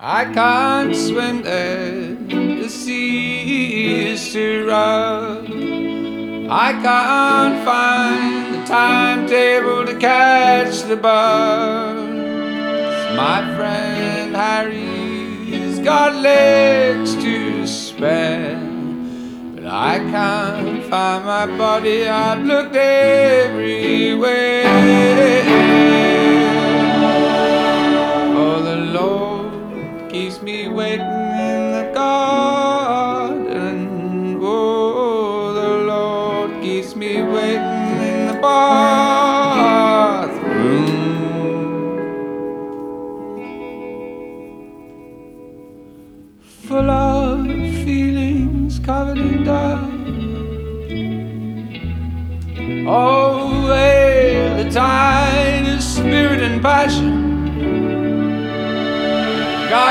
I can't swim there, the sea is too rough. I can't find the timetable to catch the bus. My friend Harry's got legs to spare, but I can't find my body. I've looked everywhere. Oh, the Lord keeps me waiting in the garden. Oh, the Lord keeps me waiting in the bathroom. Full of feelings covered in dust. Oh, hey, the tide of spirit and passion